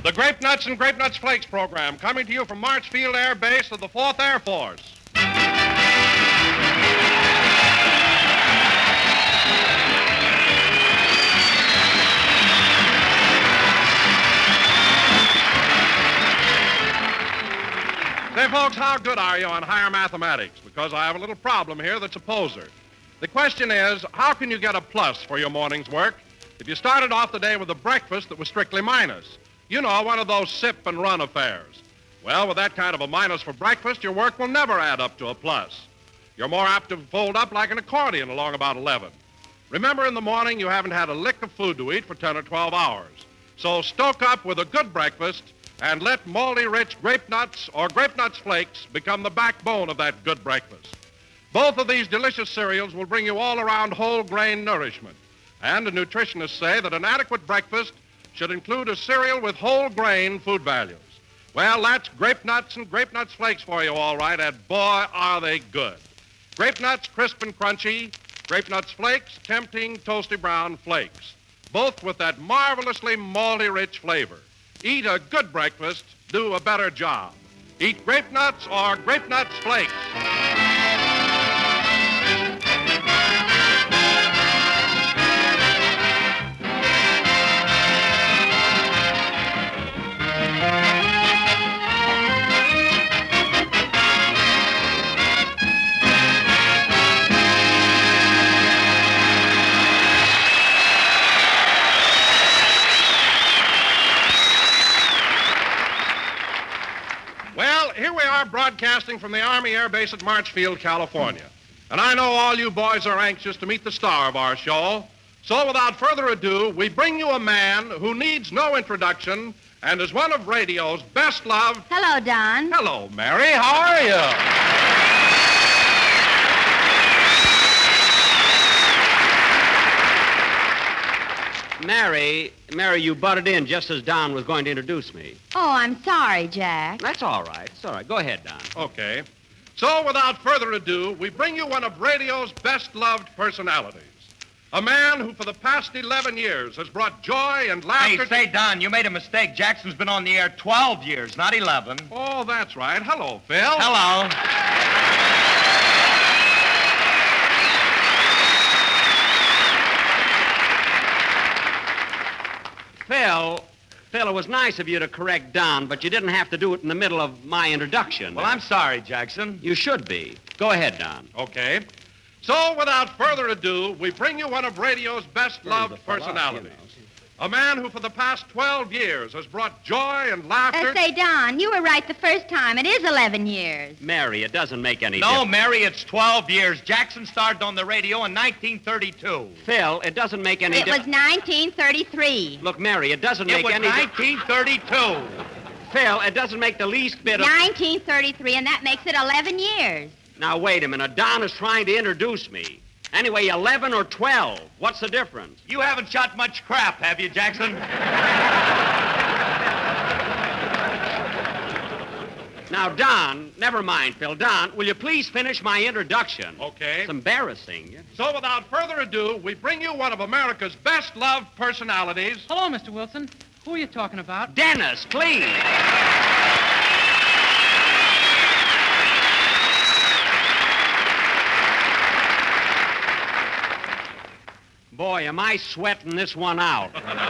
The Grape Nuts and Grape Nuts Flakes program, coming to you from Marchfield Air Base of the 4th Air Force. Say, folks, how good are you on higher mathematics? Because I have a little problem here that's a poser. The question is, how can you get a plus for your morning's work if you started off the day with a breakfast that was strictly minus? You know, one of those sip and run affairs. Well, with that kind of a minus for breakfast, your work will never add up to a plus. You're more apt to fold up like an accordion along about 11. Remember, in the morning, you haven't had a lick of food to eat for 10 or 12 hours. So stoke up with a good breakfast and let moldy-rich Grape Nuts or Grape Nuts Flakes become the backbone of that good breakfast. Both of these delicious cereals will bring you all-around whole-grain nourishment. And the nutritionists say that an adequate breakfast should include a cereal with whole-grain food values. Well, that's Grape Nuts and Grape Nuts Flakes for you, all right, and boy, are they good. Grape Nuts, crisp and crunchy. Grape Nuts Flakes, tempting, toasty brown flakes. Both with that marvelously malty-rich flavor. Eat a good breakfast, do a better job. Eat Grape Nuts or Grape Nuts Flakes. Here we are broadcasting from the Army Air Base at Marchfield, California. And I know all you boys are anxious to meet the star of our show. So without further ado, we bring you a man who needs no introduction and is one of radio's best loved... Hello, Don. Hello, Mary. How are you? Mary, you butted in just as Don was going to introduce me. Oh, I'm sorry, Jack. That's all right. It's all right. Go ahead, Don. Okay. So, without further ado, we bring you one of radio's best-loved personalities. A man who, for the past 11 years, has brought joy and laughter... Hey, say, Don, you made a mistake. Jackson's been on the air 12 years, not 11. Oh, that's right. Hello, Phil. Hello. Phil, it was nice of you to correct Don, but you didn't have to do it in the middle of my introduction. Well, I'm sorry, Jackson. You should be. Go ahead, Don. Okay. So, without further ado, we bring you one of radio's best-loved personalities. A man who, for the past 12 years, has brought joy and laughter... Say, Don, you were right the first time. It is 11 years. Mary, it doesn't make any No, difference. Mary, it's 12 years. Jackson started on the radio in 1932. Phil, it doesn't make any It was 1933. Look, Mary, it doesn't make any... It was 1932. Phil, it doesn't make the least bit of... 1933, and that makes it 11 years. Now, wait a minute. Don is trying to introduce me. Anyway, 11 or 12. What's the difference? You haven't shot much crap, have you, Jackson? Now, Don, never mind, Phil. Don, will you please finish my introduction? Okay. It's embarrassing. So, without further ado, we bring you one of America's best-loved personalities. Hello, Mr. Wilson. Who are you talking about? Dennis, please. Boy, am I sweating this one out.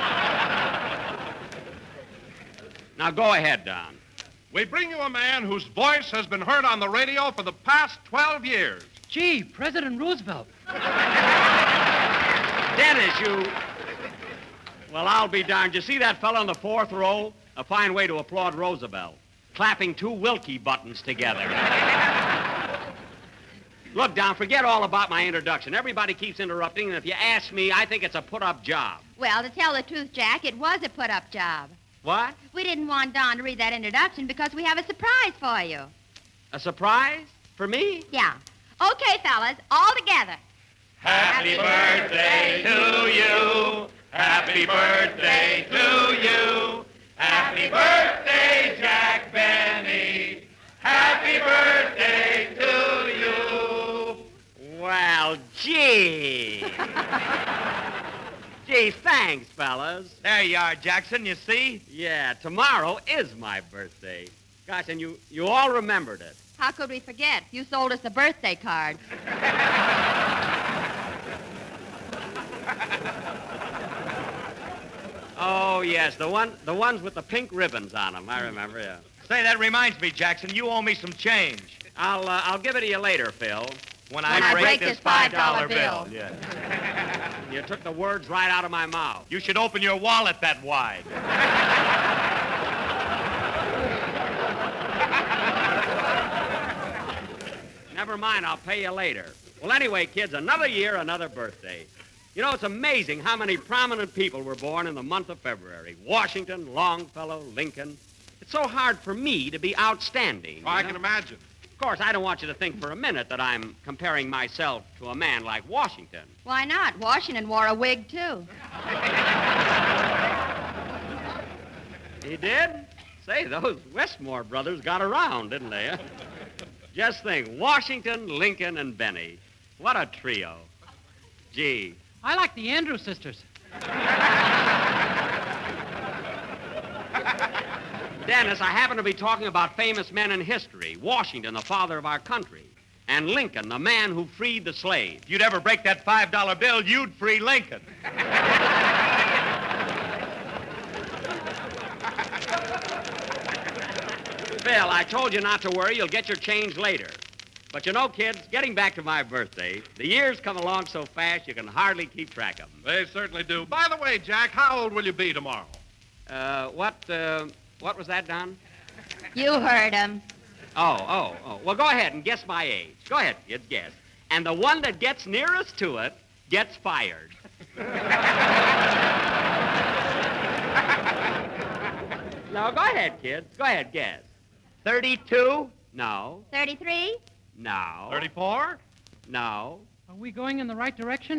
Now, go ahead, Don. We bring you a man whose voice has been heard on the radio for the past 12 years. Gee, President Roosevelt. Dennis, you... Well, I'll be darned. You see that fellow in the fourth row? A fine way to applaud Roosevelt. Clapping two Wilkie buttons together. Look, Don, forget all about my introduction. Everybody keeps interrupting, and if you ask me, I think it's a put-up job. Well, to tell the truth, Jack, it was a put-up job. What? We didn't want Don to read that introduction because we have a surprise for you. A surprise? For me? Yeah. Okay, fellas, all together. Happy birthday to you. Happy birthday to you. Happy birthday, Jack Benny. Happy birthday to you. Well, gee. Gee, Gee, thanks, fellas. There you are, Jackson, you see? Yeah, tomorrow is my birthday. Gosh, and you all remembered it. How could we forget? You sold us the birthday cards. Oh, yes, the ones with the pink ribbons on them. I remember, yeah. Say, that reminds me, Jackson, you owe me some change. I'll give it to you later, Phil. When I break this $5 bill. Yeah. You took the words right out of my mouth. You should open your wallet that wide. Never mind, I'll pay you later. Well, anyway, kids, another year, another birthday. You know, it's amazing how many prominent people were born in the month of February. Washington, Longfellow, Lincoln. It's so hard for me to be outstanding. Oh, I can imagine. Of course, I don't want you to think for a minute that I'm comparing myself to a man like Washington. Why not? Washington wore a wig, too. He did? Say, those Westmore brothers got around, didn't they? Huh? Just think, Washington, Lincoln, and Benny. What a trio. Gee. I like the Andrews sisters. Dennis, I happen to be talking about famous men in history. Washington, the father of our country. And Lincoln, the man who freed the slaves. If you'd ever break that $5 bill, you'd free Lincoln. Phil, I told you not to worry. You'll get your change later. But you know, kids, getting back to my birthday, the years come along so fast you can hardly keep track of them. They certainly do. By the way, Jack, how old will you be tomorrow? What was that, Don? You heard him. Oh. Well, go ahead and guess my age. Go ahead, kids, guess. And the one that gets nearest to it gets fired. No, go ahead, kids. Go ahead, guess. 32? No. 33? No. 34? No. Are we going in the right direction?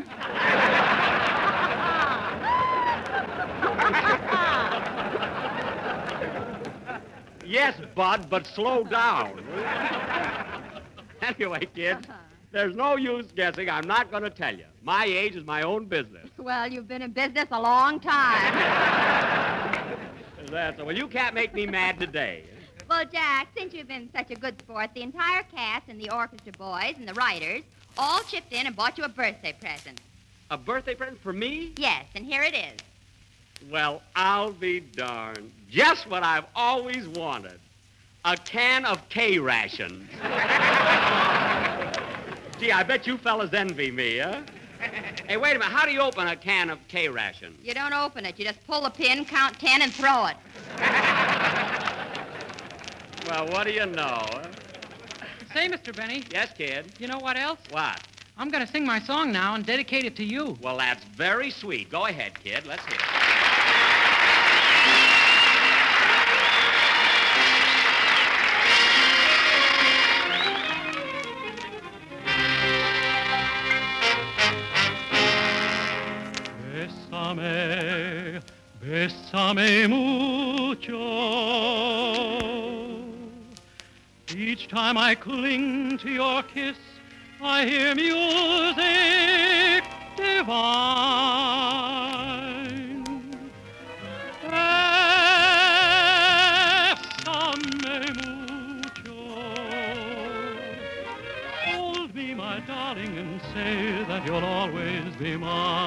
Yes, Bud, but slow down. Anyway, kids, there's no use guessing. I'm not going to tell you. My age is my own business. Well, you've been in business a long time. Is that so? Well, you can't make me mad today. Well, Jack, since you've been such a good sport, the entire cast and the orchestra boys and the writers all chipped in and bought you a birthday present. A birthday present for me? Yes, and here it is. Well, I'll be darned. Just what I've always wanted. A can of K-rations. Gee, I bet you fellas envy me, huh? Hey, wait a minute. How do you open a can of K-rations? You don't open it. You just pull the pin, count 10, and throw it. Well, what do you know? Huh? Say, Mr. Benny, Yes, kid? you know what else? What? I'm going to sing my song now and dedicate it to you. Well, that's very sweet. Go ahead, kid. Let's hear it. Bésame, bésame mucho. Each time I cling to your kiss, I hear music divine. Bésame mucho. Hold me, my darling, and say that you'll always be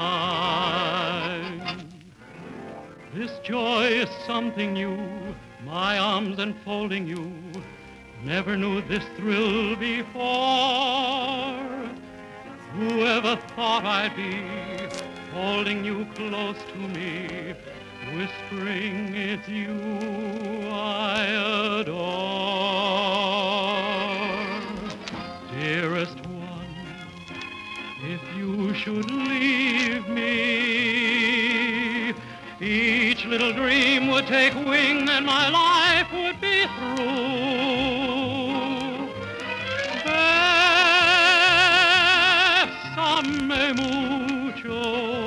mine. This joy is something new, my arms enfolding you. Never knew this thrill before. Whoever thought I'd be holding you close to me, whispering it's you I adore. Dearest one, if you should leave me, each little dream would take wing and my life would be through. Bésame mucho.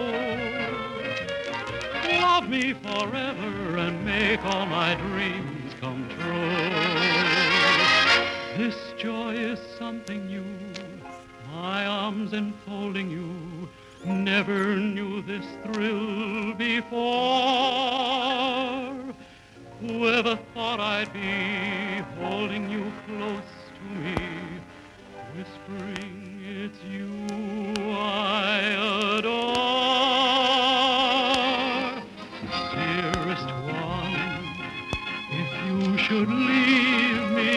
Love me forever and make all my dreams come true. This joy is something new, my arms enfolding you. Never knew this thrill before. Whoever thought I'd be holding you close to me, whispering it's you I adore. Dearest one, if you should leave me,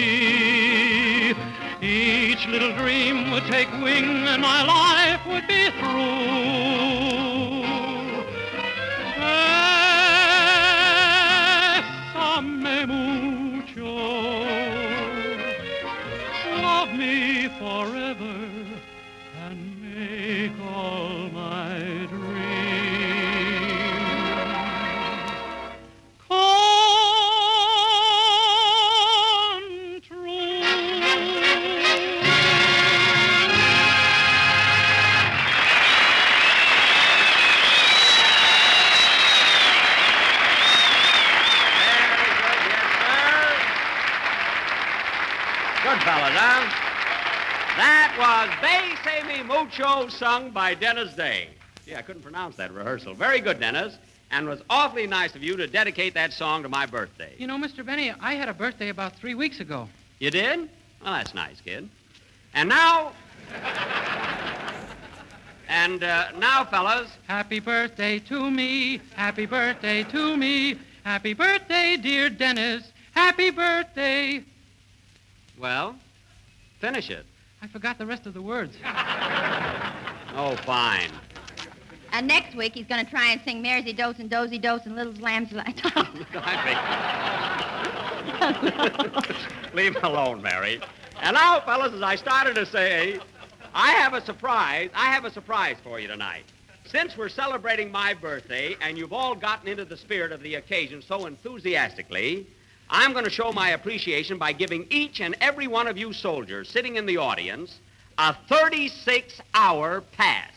each little dream would take wing and my life would be through. Bésame mucho, love me forever and make all my dreams come true. Good fellas, huh? That was Bésame Mucho, sung by Dennis Day. Gee, I couldn't pronounce that rehearsal. Very good, Dennis. And it was awfully nice of you to dedicate that song to my birthday. You know, Mr. Benny, I had a birthday about 3 weeks ago. You did? Well, that's nice, kid. And now... now, fellas, Happy birthday to me. Happy birthday to me. Happy birthday, dear Dennis. Happy birthday. well, finish it. I forgot the rest of the words. Oh, fine. And next week he's going to try and sing Maresy Dose and Dozy Dose and Little Lambs Like... Leave him alone, Mary. And now, fellas, as I started to say, I have a surprise for you tonight. Since we're celebrating my birthday and you've all gotten into the spirit of the occasion so enthusiastically, I'm going to show my appreciation by giving each and every one of you soldiers sitting in the audience a 36-hour pass.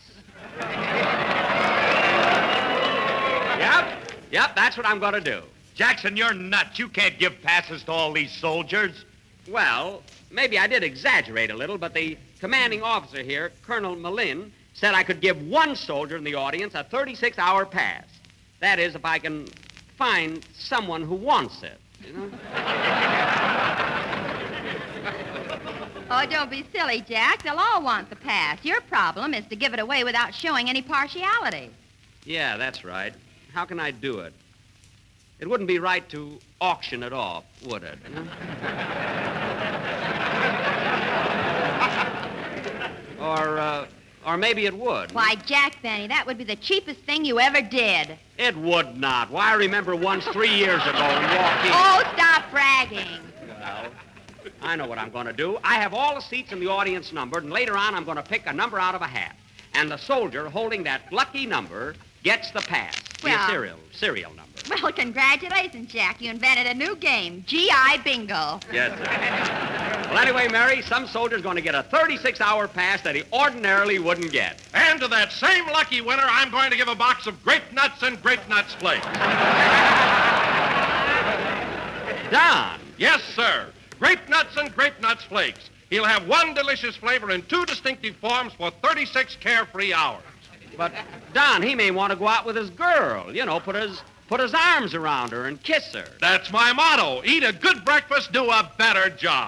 Yep, that's what I'm going to do. Jackson, you're nuts. You can't give passes to all these soldiers. Well, maybe I did exaggerate a little, but the commanding officer here, Colonel Malin, said I could give one soldier in the audience a 36-hour pass. That is, if I can find someone who wants it, you know? Oh, don't be silly, Jack. They'll all want the pass. Your problem is to give it away without showing any partiality. Yeah, that's right. How can I do it? It wouldn't be right to auction it off, would it? You know? Or maybe it would. Why, Jack Benny, that would be the cheapest thing you ever did. It would not. Why, I remember once 3 years ago and walked in. Oh, stop bragging. Well, I know what I'm going to do. I have all the seats in the audience numbered, and later on I'm going to pick a number out of a hat. And the soldier holding that lucky number gets the pass. Well- The serial number. Well, congratulations, Jack. You invented a new game, GI Bingo. Yes, sir. Well, anyway, Mary, some soldier's going to get a 36-hour pass that he ordinarily wouldn't get. And to that same lucky winner, I'm going to give a box of Grape Nuts and Grape Nuts Flakes. Don. Yes, sir. Grape Nuts and Grape Nuts Flakes. He'll have one delicious flavor in two distinctive forms for 36 carefree hours. But, Don, he may want to go out with his girl. You know, put his arms around her and kiss her. That's my motto. Eat a good breakfast, do a better job.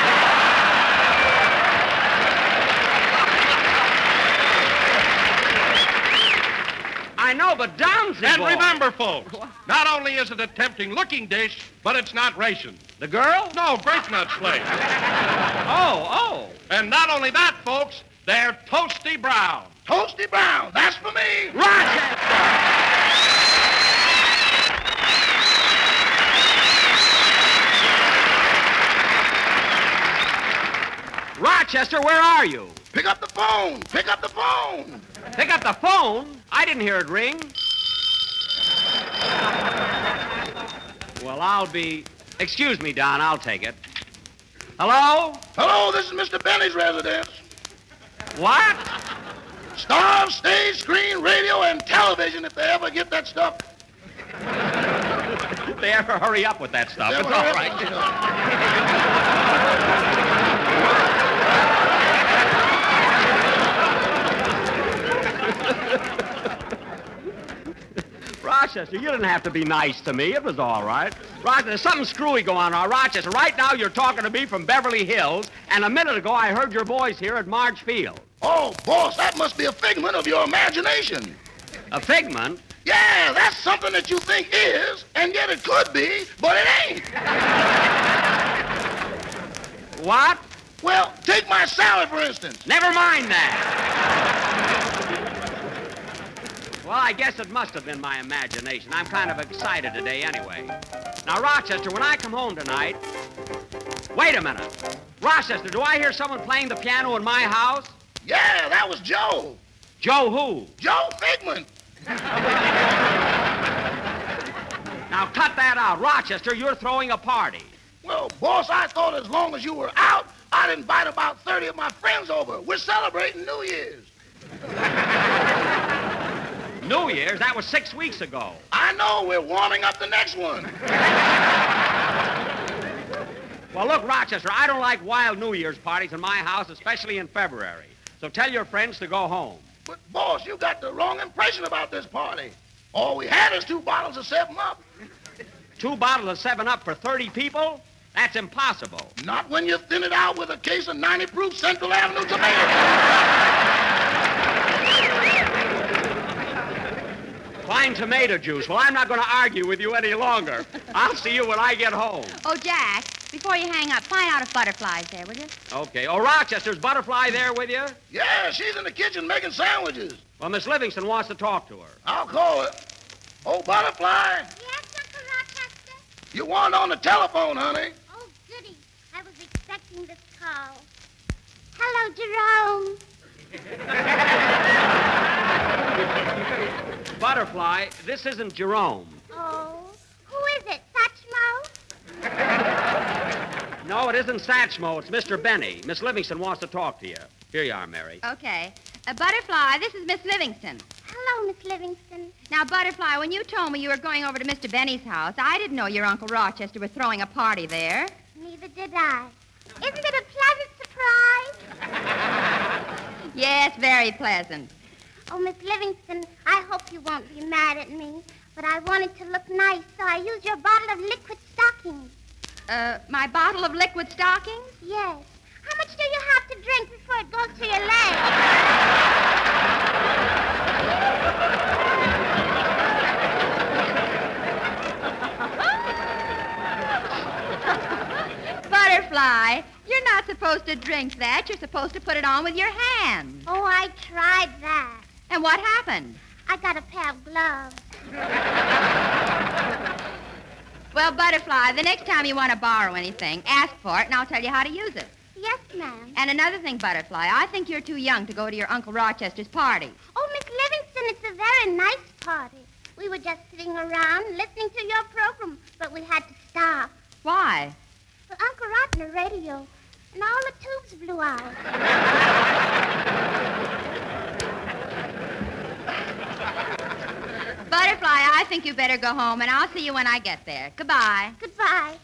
I know, but Don's the And boy. remember, folks, not only is it a tempting-looking dish, but it's not ration. The girl? No, Grape Nuts Flakes. Oh. And not only that, folks, they're toasty brown. Toasty Brown, that's for me. Rochester! Rochester, where are you? Pick up the phone. Pick up the phone. Pick up the phone. I didn't hear it ring. Well, Excuse me, Don, I'll take it. Hello? Hello, this is Mr. Benny's residence. What? Star of stage, screen, radio, and television if they ever get that stuff. If they ever hurry up with that stuff, They it's ever all hurry right. up with that stuff. Rochester, you didn't have to be nice to me. It was all right. Rochester, there's something screwy going on. Rochester, right now you're talking to me from Beverly Hills, and a minute ago I heard your voice here at Marge Field. Oh, boss, that must be a figment of your imagination. A figment? Yeah, that's something that you think is, and yet it could be, but it ain't. What? Well, take my salad, for instance. Never mind that. Well, I guess it must have been my imagination. I'm kind of excited today anyway. Now, Rochester, when I come home tonight... Wait a minute. Rochester, do I hear someone playing the piano in my house? Yeah, that was Joe. Joe who? Joe Figment. Now, cut that out. Rochester, you're throwing a party. Well, boss, I thought as long as you were out, I'd invite about 30 of my friends over. We're celebrating New Year's. New Year's? That was 6 weeks ago. I know. We're warming up the next one. Well, look, Rochester, I don't like wild New Year's parties in my house, especially in February. So tell your friends to go home. But, boss, you got the wrong impression about this party. All we had is 2 bottles of 7-Up. 2 bottles of 7-Up for 30 people? That's impossible. Not when you thin it out with a case of 90-proof Central Avenue tomatoes. Fine tomato juice. Well, I'm not going to argue with you any longer. I'll see you when I get home. Oh, Jack, before you hang up, find out if Butterfly's there, will you? Okay. Oh, Rochester's Butterfly there with you? Yeah, she's in the kitchen making sandwiches. Well, Miss Livingston wants to talk to her. I'll call her. Oh, Butterfly, Yes, Uncle Rochester? you weren't on the telephone, honey. Oh, goody. I was expecting this call. Hello, Jerome. Butterfly, this isn't Jerome. Oh, who is it, Satchmo? No, it isn't Satchmo. It's Mr. Benny. Miss Livingston wants to talk to you. Here you are, Mary. Okay. Butterfly, this is Miss Livingston. Hello, Miss Livingston. Now, Butterfly, when you told me you were going over to Mr. Benny's house, I didn't know your Uncle Rochester was throwing a party there. Neither did I. Isn't it a pleasant surprise? Yes, very pleasant. Oh, Miss Livingston, I hope you won't be mad at me, but I wanted to look nice, so I used your bottle of liquid stockings. My bottle of liquid stockings? Yes. How much do you have to drink before it goes to your leg? Butterfly, you're not supposed to drink that. You're supposed to put it on with your hands. Oh, I tried that. And what happened? I got a pair of gloves. Well, Butterfly, the next time you want to borrow anything, ask for it, and I'll tell you how to use it. Yes, ma'am. And another thing, Butterfly, I think you're too young to go to your Uncle Rochester's party. Oh, Miss Livingston, it's a very nice party. We were just sitting around listening to your program, but we had to stop. Why? Well, Uncle Rod on the radio, and all the tubes blew out. Butterfly, I think you better go home, and I'll see you when I get there. Goodbye. Goodbye.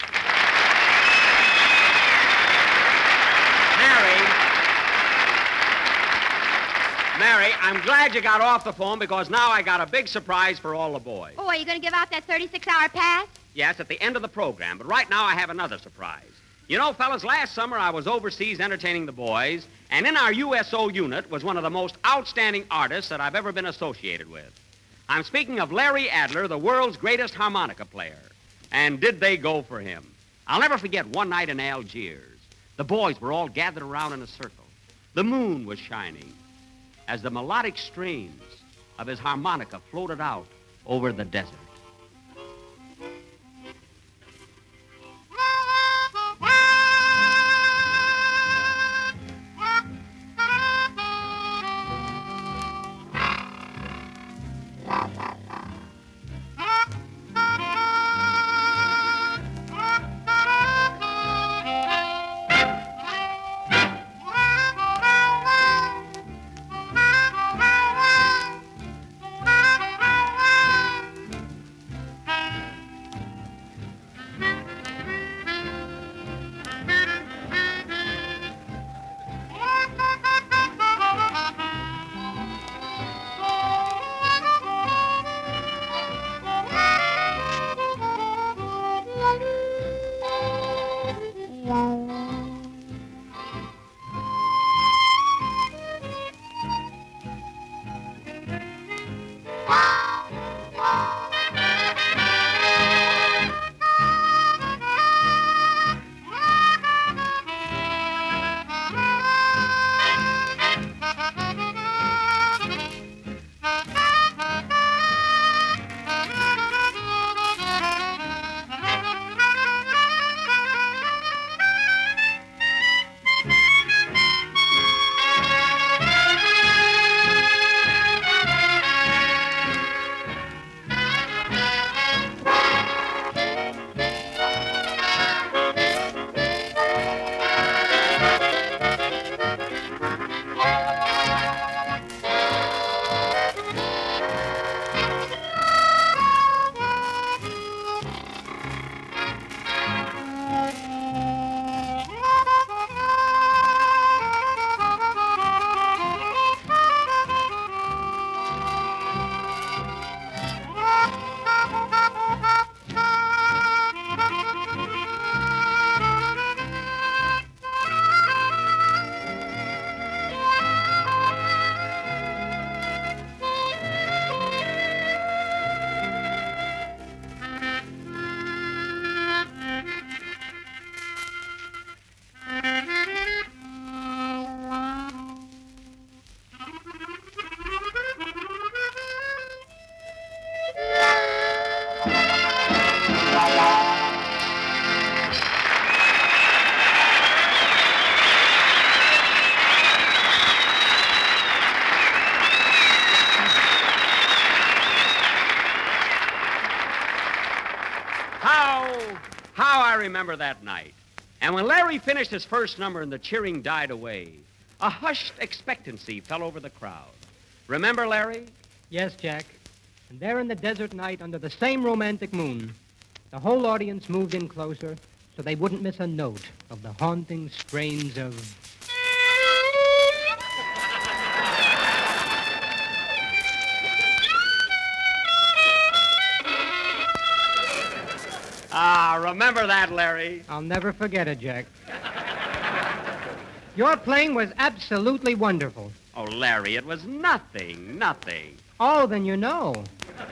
Mary, I'm glad you got off the phone because now I got a big surprise for all the boys. Oh, are you going to give out that 36-hour pass? Yes, at the end of the program, but right now I have another surprise. You know, fellas, last summer I was overseas entertaining the boys, and in our USO unit was one of the most outstanding artists that I've ever been associated with. I'm speaking of Larry Adler, the world's greatest harmonica player. And did they go for him? I'll never forget one night in Algiers. The boys were all gathered around in a circle. The moon was shining as the melodic strains of his harmonica floated out over the desert. How I remember that night. And when Larry finished his first number and the cheering died away, a hushed expectancy fell over the crowd. Remember, Larry? Yes, Jack. And there in the desert night, under the same romantic moon, the whole audience moved in closer so they wouldn't miss a note of the haunting strains of... Remember that, Larry? I'll never forget it, Jack. Your playing was absolutely wonderful. Oh, Larry, it was nothing. Oh, then you know.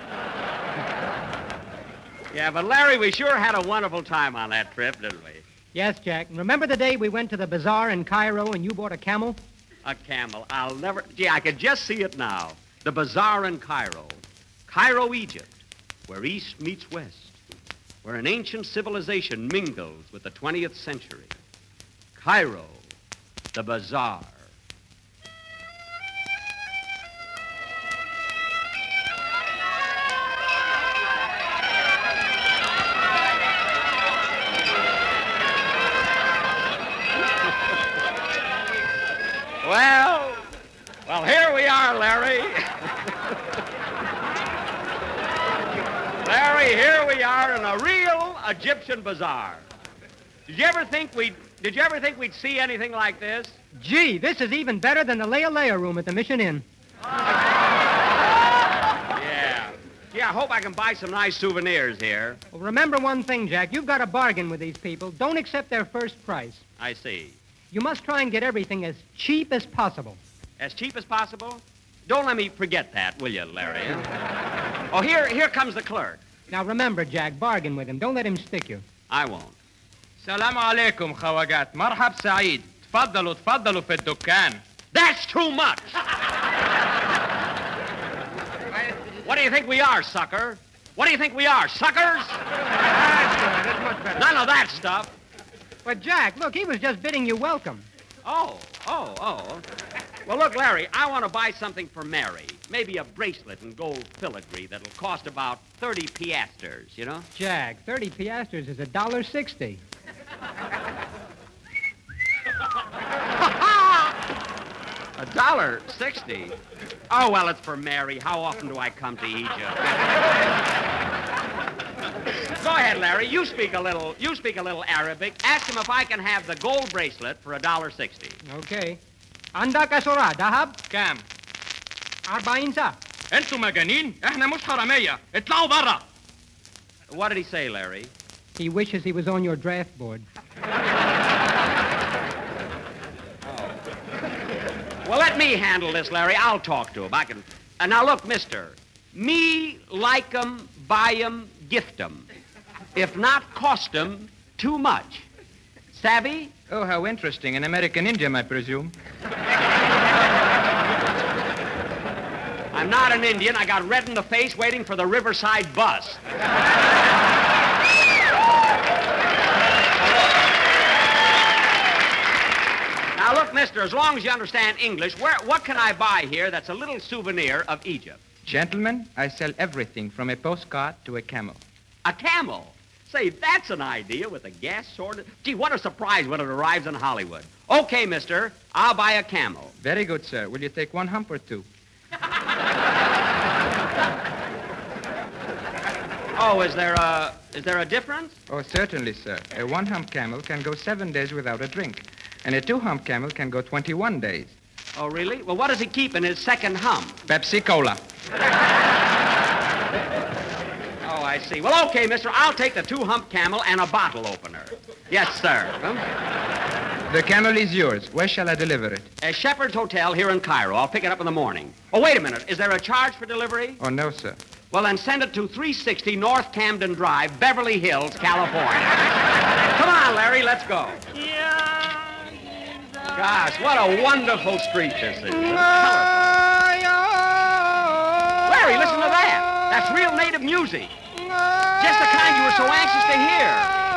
Yeah, but Larry, we sure had a wonderful time on that trip, didn't we? Yes, Jack. Remember the day we went to the bazaar in Cairo and you bought a camel? A camel. I'll never... Gee, I could just see it now. The bazaar in Cairo. Cairo, Egypt, where East meets West. Where an ancient civilization mingles with the 20th century. Cairo, the bazaar. Well, here we are, Larry. Larry, here we are in a real Egyptian bazaar. Did you ever think we'd see anything like this? Gee, this is even better than the Leia room at the Mission Inn. Yeah. Yeah, I hope I can buy some nice souvenirs here. Well, remember one thing, Jack. You've got to bargain with these people. Don't accept their first price. I see. You must try and get everything as cheap as possible. As cheap as possible? Don't let me forget that, will you, Larry? Oh, here comes the clerk. Now, remember, Jack, bargain with him. Don't let him stick you. I won't. السلام عليكم خواجات مرحب سعيد تفضلوا في الدكان. That's too much! What do you think we are, sucker? What do you think we are, suckers? That's much better. None of that stuff. But, Jack, look, he was just bidding you welcome. Oh. Well, look, Larry, I want to buy something for Mary. Maybe a bracelet in gold filigree that'll cost about 30 piastres, you know? Jack, 30 piastres is $1.60. $1.60? Oh, well, it's for Mary. How often do I come to Egypt? Go ahead, Larry. You speak a little Arabic. Ask him if I can have the gold bracelet for $1.60. Okay. عندك أسرة ذهب؟ كام؟ 40 ساعة. انتوا مجانين؟ احنا مش حرامية. اطلعوا برا. What did he say, Larry? He wishes he was on your draft board. Well, let me handle this, Larry. I'll talk to him. I can. Now, look, mister. Me like 'em, buy 'em, gift 'em. If not cost 'em too much. Savvy? Oh, how interesting. An American Indian, I presume. I'm not an Indian. I got red in the face waiting for the Riverside bus. Now, look, mister, as long as you understand English, what can I buy here that's a little souvenir of Egypt? Gentlemen, I sell everything from a postcard to a camel. A camel? Say, that's an idea with a gas sword. Gee, what a surprise when it arrives in Hollywood. Okay, mister, I'll buy a camel. Very good, sir. Will you take one hump or two? Oh, is there a difference? Oh, certainly, sir. A one-hump camel can go 7 days without a drink, and a two-hump camel can go 21 days. Oh, really? Well, what does he keep in his second hump? Pepsi Cola. Oh, I see. Well, okay, mister, I'll take the two-hump camel and a bottle opener. Yes, sir. The camel is yours. Where shall I deliver it? At Shepherd's Hotel here in Cairo. I'll pick it up in the morning. Oh, wait a minute. Is there a charge for delivery? Oh, no, sir. Well, then send it to 360 North Camden Drive, Beverly Hills, California. Come on, Larry, let's go. Gosh, what a wonderful street this is. Larry, listen to that. That's real native music. Just the kind you were so anxious to hear.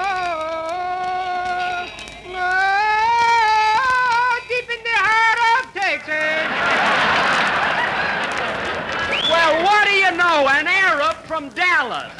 Deep in the heart of Texas. Well, what do you know? An Arab from Dallas.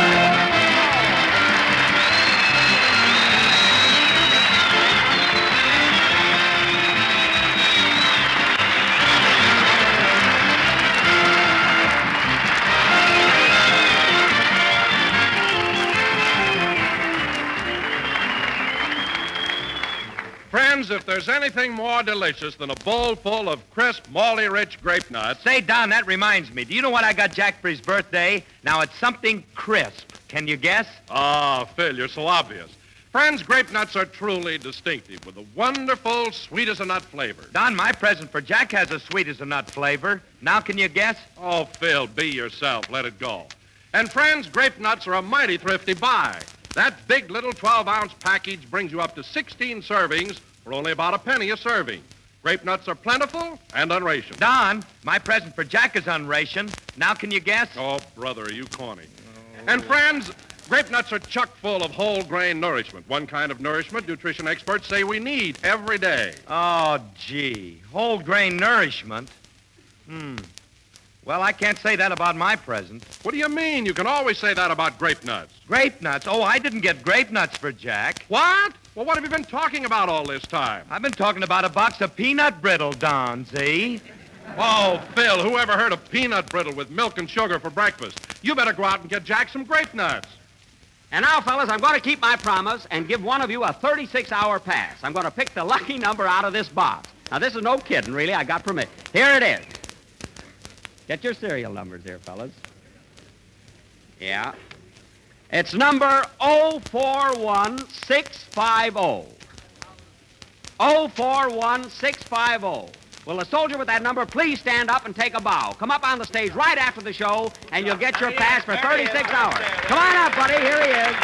Friends, if there's anything more delicious than a bowl full of crisp, malty-rich grape nuts... Say, Don, that reminds me. Do you know what I got Jack for his birthday? Now, it's something crisp. Can you guess? Ah, Phil, you're so obvious. Friends, grape nuts are truly distinctive with a wonderful sweet-as-a-nut flavor. Don, my present for Jack has a sweet-as-a-nut flavor. Now, can you guess? Oh, Phil, be yourself. Let it go. And friends, grape nuts are a mighty thrifty buy. That big little 12-ounce package brings you up to 16 servings for only about a penny a serving. Grape nuts are plentiful and unrationed. Don, my present for Jack is unrationed. Now can you guess? Oh, brother, are you corny? And friends, grape nuts are chock full of whole grain nourishment. One kind of nourishment nutrition experts say we need every day. Oh, gee. Whole grain nourishment? Well, I can't say that about my present. What do you mean? You can always say that about grape nuts. Grape nuts? Oh, I didn't get grape nuts for Jack. What? Well, what have you been talking about all this time? I've been talking about a box of peanut brittle, Don, see? Oh, Phil, who ever heard of peanut brittle with milk and sugar for breakfast? You better go out and get Jack some grape nuts. And now, fellas, I'm going to keep my promise and give one of you a 36-hour pass. I'm going to pick the lucky number out of this box. Now, this is no kidding, really. I got permission. Here it is. Get your serial numbers here, fellas. Yeah. It's number 041650. 041650. Will the soldier with that number please stand up and take a bow? Come up on the stage right after the show, and you'll get your pass for 36 hours. Come on up, buddy. Here he is.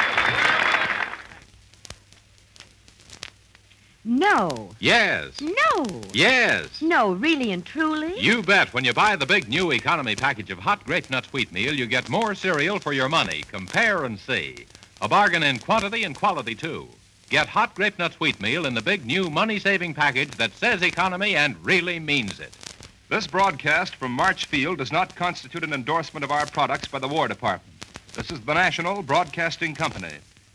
No. Yes. No. Yes. No, really and truly? You bet. When you buy the big new economy package of hot grape nut wheatmeal, you get more cereal for your money. Compare and see. A bargain in quantity and quality, too. Get hot grape nuts wheatmeal in the big new money-saving package that says economy and really means it. This broadcast from March Field does not constitute an endorsement of our products by the War Department. This is the National Broadcasting Company.